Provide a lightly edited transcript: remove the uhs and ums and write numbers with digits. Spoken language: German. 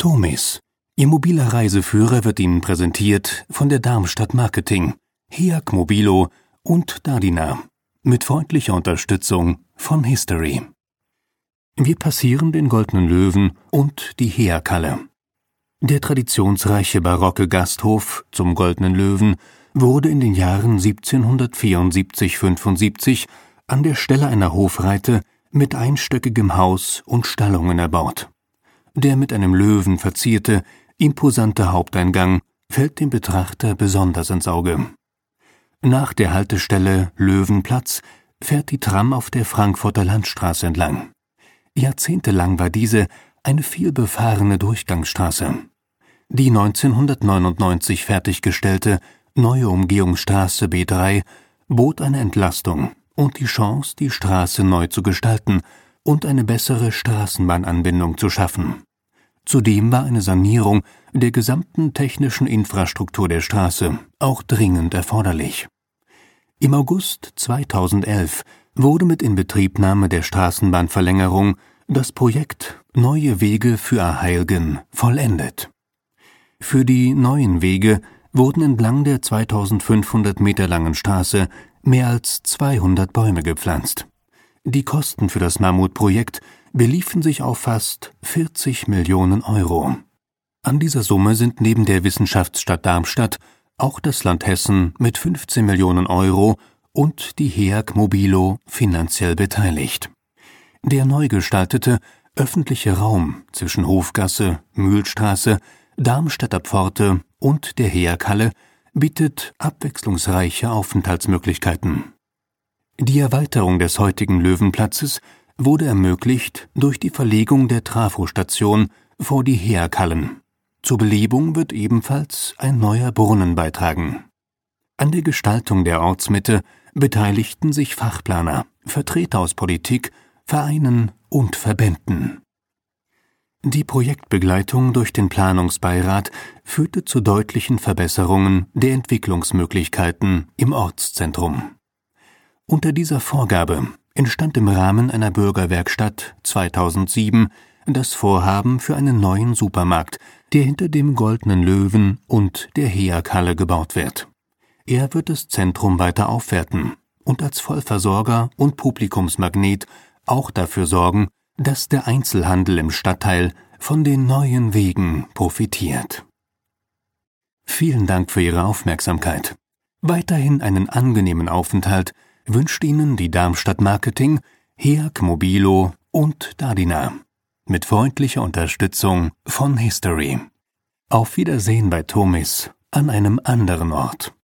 Tomis. Ihr mobiler Reiseführer wird Ihnen präsentiert von der Darmstadt Marketing, HEAC Mobilo und Dardina. Mit freundlicher Unterstützung von History. Wir passieren den Goldenen Löwen und die HEAC-Halle. Der traditionsreiche barocke Gasthof zum Goldenen Löwen wurde in den Jahren 1774/75 an der Stelle einer Hofreite mit einstöckigem Haus und Stallungen erbaut. Der mit einem Löwen verzierte, imposante Haupteingang fällt dem Betrachter besonders ins Auge. Nach der Haltestelle Löwenplatz fährt die Tram auf der Frankfurter Landstraße entlang. Jahrzehntelang war diese eine vielbefahrene Durchgangsstraße. Die 1999 fertiggestellte neue Umgehungsstraße B3 bot eine Entlastung und die Chance, die Straße neu zu gestalten und eine bessere Straßenbahnanbindung zu schaffen. Zudem war eine Sanierung der gesamten technischen Infrastruktur der Straße auch dringend erforderlich. Im August 2011 wurde mit Inbetriebnahme der Straßenbahnverlängerung das Projekt Neue Wege für Aheilgen vollendet. Für die neuen Wege wurden entlang der 2500 Meter langen Straße mehr als 200 Bäume gepflanzt. Die Kosten für das Mammutprojekt beliefen sich auf fast 40 Millionen Euro. An dieser Summe sind neben der Wissenschaftsstadt Darmstadt auch das Land Hessen mit 15 Millionen Euro und die HEAC Mobilo finanziell beteiligt. Der neu gestaltete öffentliche Raum zwischen Hofgasse, Mühlstraße, Darmstädter Pforte und der HEAC-Halle bietet abwechslungsreiche Aufenthaltsmöglichkeiten. Die Erweiterung des heutigen Löwenplatzes wurde ermöglicht durch die Verlegung der Trafostation vor die HEAC-Hallen. Zur Belebung wird ebenfalls ein neuer Brunnen beitragen. An der Gestaltung der Ortsmitte beteiligten sich Fachplaner, Vertreter aus Politik, Vereinen und Verbänden. Die Projektbegleitung durch den Planungsbeirat führte zu deutlichen Verbesserungen der Entwicklungsmöglichkeiten im Ortszentrum. Unter dieser Vorgabe entstand im Rahmen einer Bürgerwerkstatt 2007 das Vorhaben für einen neuen Supermarkt, der hinter dem Goldenen Löwen und der HEAC-Halle gebaut wird. Er wird das Zentrum weiter aufwerten und als Vollversorger und Publikumsmagnet auch dafür sorgen, dass der Einzelhandel im Stadtteil von den neuen Wegen profitiert. Vielen Dank für Ihre Aufmerksamkeit. Weiterhin einen angenehmen Aufenthalt wünscht Ihnen die Darmstadt Marketing, HEAC Mobilo und Dardina. Mit freundlicher Unterstützung von History. Auf Wiedersehen bei Tomis an einem anderen Ort.